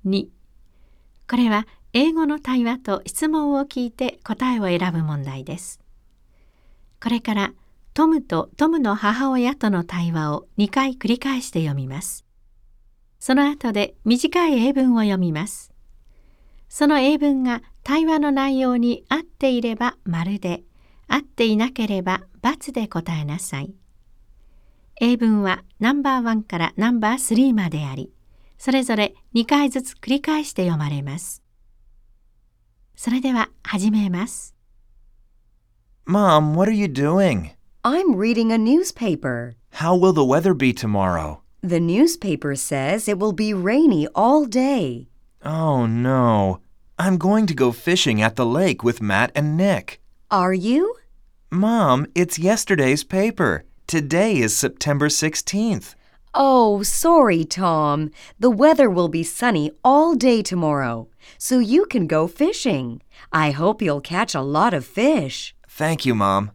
2、これは英語の対話と質問を聞いて答えを選ぶ問題です。これからトムとトムの母親との対話を2回繰り返して読みます。その後で短い英文を読みます。その英文が対話の内容に合っていれば丸で、合っていなければ×で答えなさい。英文はナンバー1からナンバー3まであり、それぞれ2回ずつ繰り返して読まれます。それでは始めます。 Mom, what are you doing? I'm reading a newspaper. How will the weather be tomorrow? The newspaper says it will be rainy all day. Oh, no. I'm going to go fishing at the lake with Matt and Nick. Are you? Mom, it's yesterday's paper. Today is September 16th. Oh, sorry, Tom. The weather will be sunny all day tomorrow, so you can go fishing. I hope you'll catch a lot of fish. Thank you, Mom.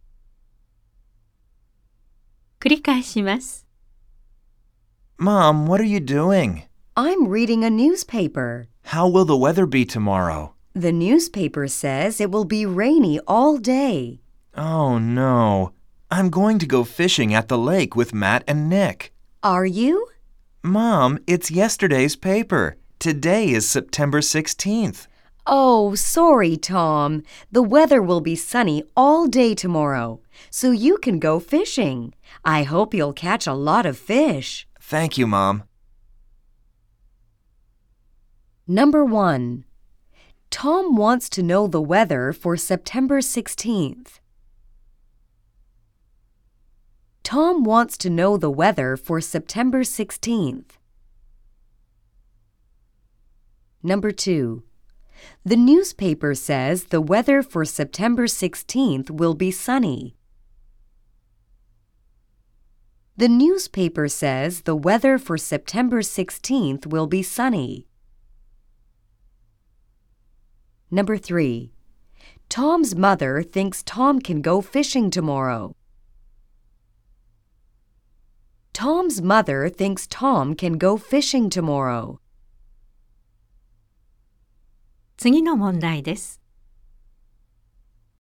繰り返します。 Mom, what are you doing? I'm reading a newspaper. How will the weather be tomorrow? The newspaper says it will be rainy all day. Oh, no. I'm going to go fishing at the lake with Matt and Nick. Are you? Mom, it's yesterday's paper. Today is September 16th. Oh, sorry, Tom. The weather will be sunny all day tomorrow, so you can go fishing. I hope you'll catch a lot of fish. Thank you, Mom. Number 1. Tom wants to know the weather for September 16th. Tom wants to know the weather for September 16th. Number 2. The newspaper says the weather for September 16th will be sunny. The newspaper says the weather for September 16th will be sunny. Number 3. Tom's mother thinks Tom can go fishing tomorrow. Tom's mother thinks Tom can go fishing tomorrow. 次の問題です。